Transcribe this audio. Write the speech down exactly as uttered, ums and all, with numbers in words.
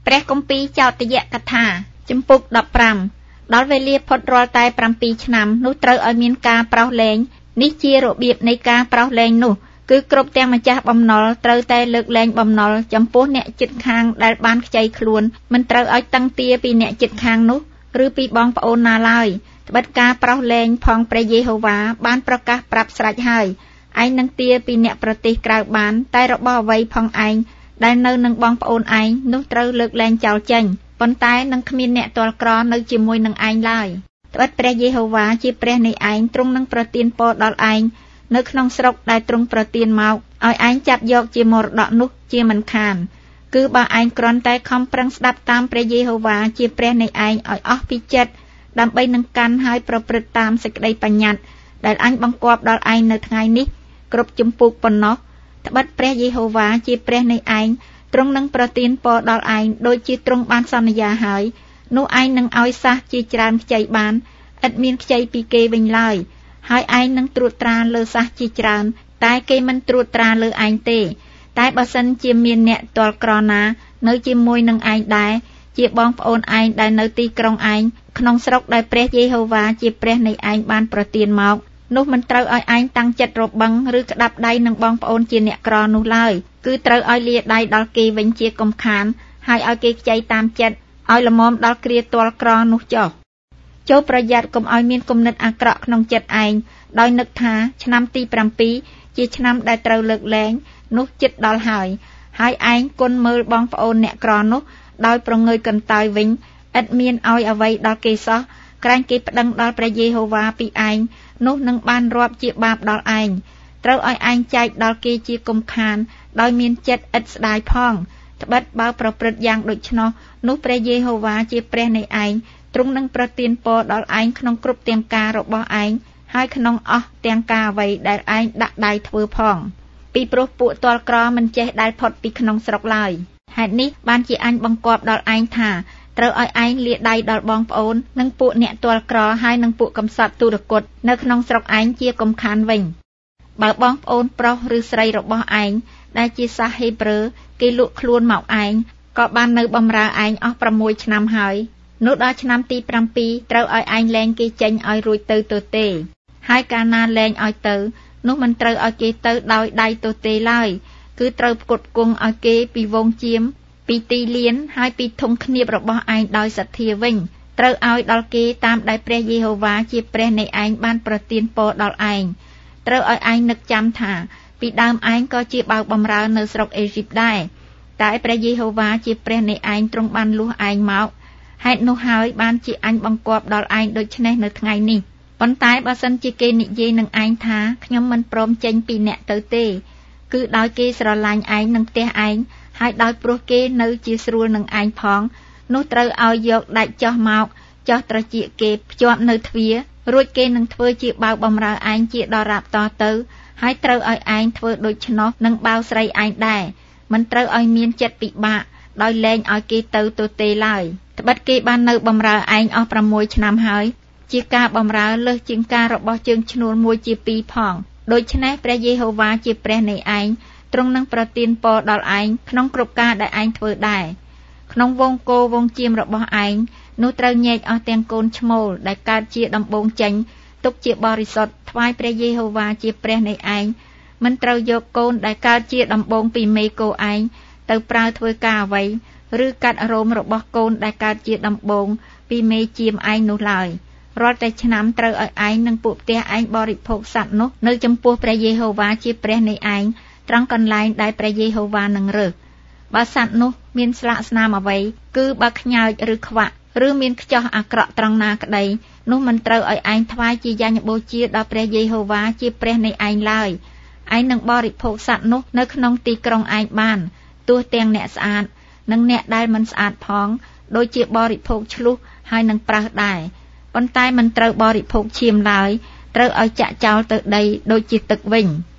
ព្រះគម្ពីរចោទយកថាជំពូកដប់ប្រាំដល់វេលាផុតរាល់តែប្រាំពីរឆ្នាំនោះត្រូវឲ្យមានការប្រោសលែងនេះជារបៀបនៃការប្រោសលែងនោះគឺគ្រប់ទាំងម្ចាស់បំណុលត្រូវតែលើកលែងបំណុលចំពោះអ្នកជិតខាងដែលបានខ្ចីខ្លួនមិនត្រូវឲ្យតឹងទាពីអ្នកជិតខាងនោះឬពីបងប្អូនណាឡើយត្បិតការប្រោសលែងផងព្រះយេហូវ៉ាបានប្រកាសប្រាប់ស្រេចហើយឯងនឹងទាពីអ្នកប្រទេសក្រៅបានតែរបស់អ្វីផងឯងដែលនៅនឹងបងប្អូនឯងនោះត្រូវលើកលែងចោលចេញប៉ុន្តែនឹងគ្មានអ្នកទាល់ក្រនៅជាមួយនឹងឯងឡើយត្បិតព្រះយេហូវ៉ាជាព្រះនៃឯងទ្រង់នឹងប្រទានពរដល់ឯងនៅក្នុងស្រុកដែលទ្រង់ប្រទានមកឲ្យឯងចាប់យកជាមរតកនោះជាមិនខានគឺបើឯងគ្រាន់តែខំប្រឹងស្ដាប់តាមព្រះយេហូវ៉ាជាព្រះនៃឯងឲ្យអស់ពីចិត្តដើម្បីនឹងកាន់ហើយប្រព្រឹត្តតាមសេចក្តីបញ្ញត្តិដែលអញបង្គាប់ដល់ឯងនៅថ្ងៃនេះគ្រប់ជំពូកប៉ុណ្ណោះត្បិតព្រះយេហូវ៉ាជាព្រះនៃឯងទ្រង់នឹងប្រទានពរដល់ឯងដូចជាទ្រង់បានសន្យាហើយនោះឯងនឹងឲ្យសះជាច្រើនខ្ចីបានឥតមានខ្ចីពីគេវិញឡើយហើយឯងនឹងត្រួតត្រាលើសះជាច្រើនតែគេមិនត្រួតត្រាលើឯងទេតែបើសិនជាមានអ្នកទាល់ក្រណានៅជាមួយនឹងឯងដែរជាបងប្អូនឯងដែលនៅទីក្រុងឯងក្នុងស្រុកដែលព្រះយេហូវ៉ាជាព្រះនៃឯងបានប្រទានមកនោះមិនត្រូវឲ្យឯងតាំងចិត្តរបឹងឬក្តាប់ដៃនឹងបងប្អូនជាអ្នកក្រនោះឡើយគឺត្រូវឲ្យលាដៃដល់គេវិញជាកំខានហើយឲ្យគេខ្ចីតាមចិត្តឲ្យល្មមដល់គ្រាទាល់ក្រនោះចុះចូលប្រយ័ត្នកុំឲ្យមានគំនិតអាក្រក់ក្នុងចិត្តឯងដោយនឹកថាឆ្នាំទីប្រាំពីរជាឆ្នាំដែលត្រូវលើកលែងនោះជិតដល់ហើយហើយឯងគុណមើលបងប្អូនអ្នកក្រនោះដោយប្រងើយកន្តើយវិញឥតមានឲ្យអ្វីដល់គេសោះក្រែងគេប្តឹងដល់ព្រះយេហូវ៉ាពីឯងនោះនឹងបានរាប់ជាបាបដល់ឯងត្រូវឲ្យឯងចែកដល់គេជាគំខានដោយមានចិត្តឥតស្ដាយផងត្បិតបើប្រព្រឹត្តយ៉ាងដូច្នោះនោះព្រះយេហូវ៉ាជាព្រះនៃឯងទ្រង់នឹងប្រទានពរដល់ឯងក្នុងគ្រប់ទាំងការរបស់ឯងហើយក្នុងអស់ទាំងការអ្វីដែលឯងដាក់ដៃធ្វើផងពីព្រោះពួកទាល់ក្រមិនចេះដែលផុតពីក្នុងស្រុកឡើយហេតុនេះបានជាអញបង្គាប់ដល់ឯងថាត្រូវឲ្យឯងលាដៃដល់បងប្អូននិងពួកអ្នកទាល់ក្រហើយនិងពួកកំសត់ទុរគតនៅក្នុងស្រុកឯងជាកំខានវិញបើបងប្អូនប្រុសឬស្រីរបស់ឯងដែលជាសាសហេប្រឺគេលក់ខ្លួនមកឯងក៏បាននៅបម្រើឯងអស់ប្រាំមួយឆ្នាំហើយនោះដល់ឆ្នាំទីប្រាំពីរត្រូវឲ្យឯងលែងគេចេញឲ្យរួចទៅទទេហើយកាលណាលែងឲ្យទៅនោះមិនត្រូវឲ្យគេទៅដោយដៃទទេឡើយគឺត្រូវផ្គត់ផ្គង់ឲ្យគេពីវងជៀមពីទីលានហើយពីធុងឃ្នៀបរបស់ឯងដោយសទ្ធាវិញត្រូវឲ្យដល់គេតាមដែលព្រះយេហូវ៉ាជាព្រះនៃឯងបានប្រទានពរដល់ឯងត្រូវឲ្យឯងនឹកចាំថាពីដើមឯងក៏ជាបើកបម្រើនៅស្រុកអេស៊ីបដែរតែព្រះយេហូវ៉ាជាព្រះនៃឯងទ្រង់បានលួសឯងមកហេតុនោះហើយបានជាអញបង្គាប់ដល់ឯងដូច្នេះនៅថ្ងៃនេះប៉ុន្តែបើសិនជាគេនិយាយនឹងឯងថាខ្ញុំមិនព្រមចេញពីអ្នកទៅទេគឺដោយគេស្រឡាញ់ឯងនឹងផ្ទះឯងហើយដោយព្រោះគេនៅជាស្រួលនឹងឯងផងនោះត្រូវឲ្យយកដាច់ចោះមកចោះត្រចៀកគេភ្ជាប់នៅទ្វាររួចគេនឹងធ្វើជាបាវបម្រើឯងជាដរាបតទៅហើយត្រូវឲ្យឯងធ្វើដូច្នោះនឹងបាវស្រីឯងដែរមិនត្រូវឲ្យមានចិត្តពិបាកដោយលែងឲ្យគេទៅទទេឡើយត្បិតគេបាននៅបម្រើឯងអស់ប្រាំមួយឆ្នាំហើយជាការបម្រើលើសជាងការរបស់ជើងឈ្នួលមួយជាពីរផងដូច្នេះព្រះយេហូវ៉ាជាព្រះនៃឯងទ្រង់នឹងប្រទានពរដល់ឯងក្នុងគ្រប់ការដែលឯងធ្វើដែរក្នុងវងគោវងជៀមរបស់ឯងនោះត្រូវញែកអស់ទាំងកូនឈ្មោលដែលកើតជាដំបូងចេញទុកជាបរិសុទ្ធថ្វាយព្រះយេហូវ៉ាជាព្រះនៃឯងមិនត្រូវយកកូនដែលកើតជាដំបូងពីមេគោឯងទៅប្រើធ្វើការអ្វីឬកាត់រោមរបស់កូនដែលកើតជាដំបូងពីមេជៀមឯងនោះឡើយរាល់តែឆ្នាំត្រូវឲ្យឯងនិងពួកផ្ទះឯងបរិភោគសត្វនោះនៅចំពោះព្រះយេហូវ៉ាជាព្រះនៃឯងត្រង់កន្លែងដែលព្រះយេហូវ៉ានឹងរើសបើសត្វនោះមានស្លាកស្នាមអ្វីគឺបើខ្ញើចឬខ្វាក់ឬមានខ្ចោះអាក្រក់ត្រង់ណាក្តីនោះមិនត្រូវឲ្យឯងថ្វាយជាយញ្ញបូជាដល់ព្រះយេហូវ៉ាជាព្រះនៃឯងឡើយឯងនឹងបរិភោគសត្វនោះនៅក្នុងទីក្រុងឯងបានទោះទាំងអ្នកស្អាតនិងអ្នកដែលមិនស្អាតផងដូចជាបរិភោគឆ្លុះហើយនឹងប្រើសដែរប៉ុន្តែមិនត្រូវបរិភោគឈាមឡើយត្រូវឲ្យចាក់ចោលទៅដីដូចជាទឹកវិញ